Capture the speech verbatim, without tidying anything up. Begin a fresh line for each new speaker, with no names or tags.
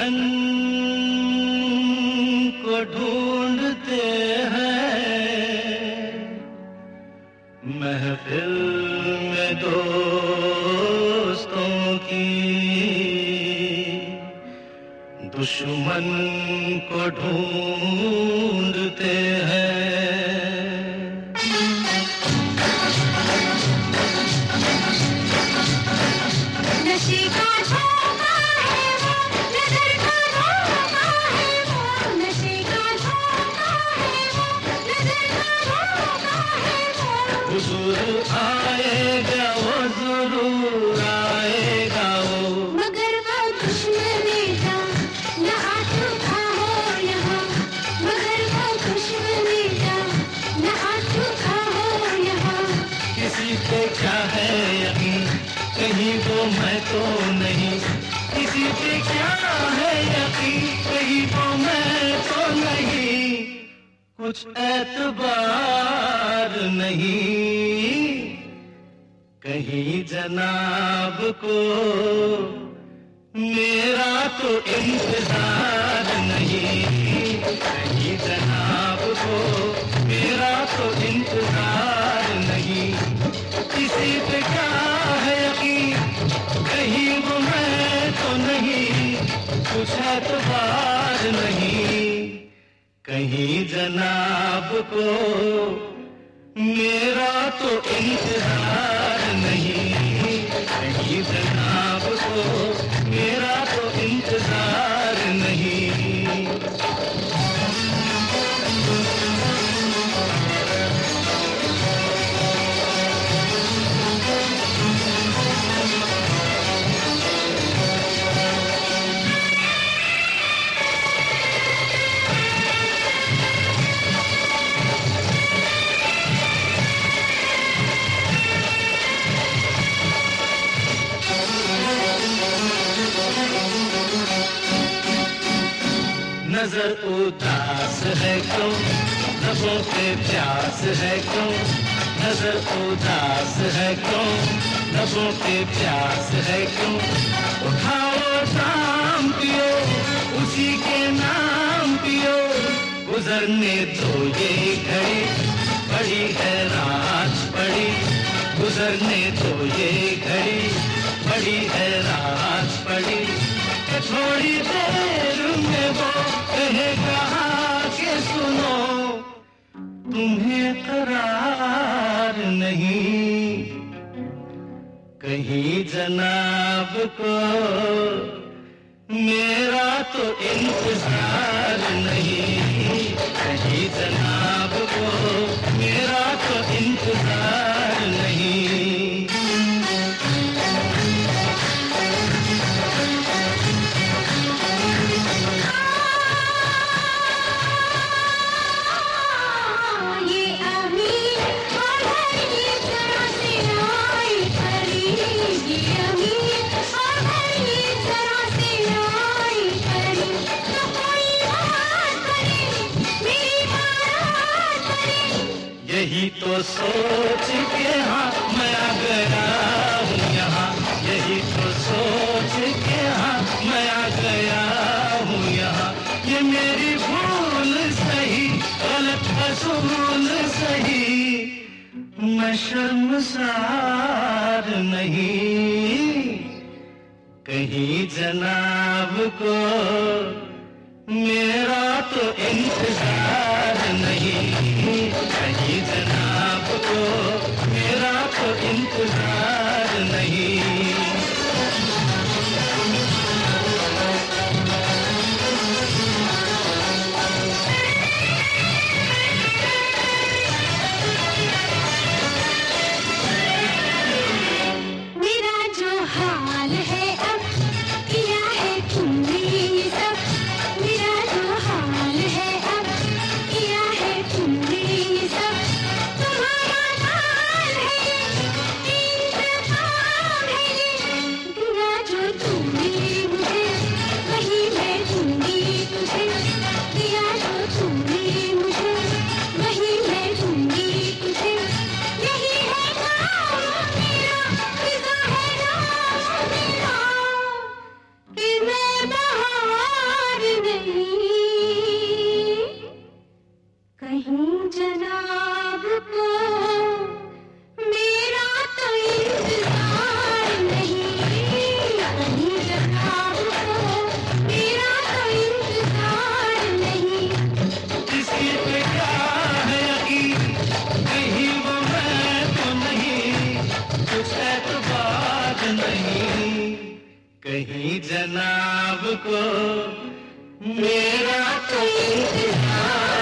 दुश्मन को ढूंढते हैं, महफिल में दोस्तों की, दुश्मन को ढूंढते हैं।
नशे का धोखा है वो, नजर का धोखा है वो, नशे का धोखा है वो, नजर का धोखा है वो।
हुजूर आएगा वो, जरूर आएगा वो,
मगर वो दुश्मनी का न आ चुका हो यहाँ, मगर वो दुश्मनी का न आ चुका हो यहाँ।
किसी पे क्या है यकीन, कहीं वो मैं तो नहीं, किसी पे क्या है यकीन, कहीं वो मैं तो नहीं, कुछ एतबार नहीं, कहीं जनाब को मेरा तो इंतजार नहीं, कहीं जनाब को मेरा तो इंतजार नहीं, किसी पे क्या है यकीन, कहीं वो मैं तो नहीं, कुछ एतबार नहीं, कहीं जनाब को मेरा तो इंतजार नहीं, कहीं जनाब को मेरा तो इंतजार नहीं। नजर उदास है क्यों, लबों पे प्यास है क्यों, नजर उदास है क्यों, लबों पे प्यास है क्यों, उठाओ शाम पियो, उसी के नाम पियो, गुजरने दो ये घड़ी, बड़ी है रात बड़ी, गुजरने दो ये घड़ी, बड़ी है रात बड़ी, थोड़ी देर में वो कहेगा के सुनो, तुम्हें करार नहीं, कहीं जनाब को मेरा तो इंतजार नहीं, कहीं जनाब को मेरा तो इंतजार नहीं। यही तो सोच के हाँ मैं आ गया हूँ यहाँ, यही तो सोच के हाँ मैं आ गया हूँ यहाँ, ये मेरी भूल सही, गलत असूल सही, मैं शर्मसार नहीं, कहीं जनाब को मेरा तो इंतजार नहीं, कहीं जनाब को मेरा तो इंतजार नहीं।
मेरा जो हाल है अब किया है तुमने ये सब, मेरा जो हाल है अब किया है तुमने
कहीं जनाब को मेरा तो इंतजार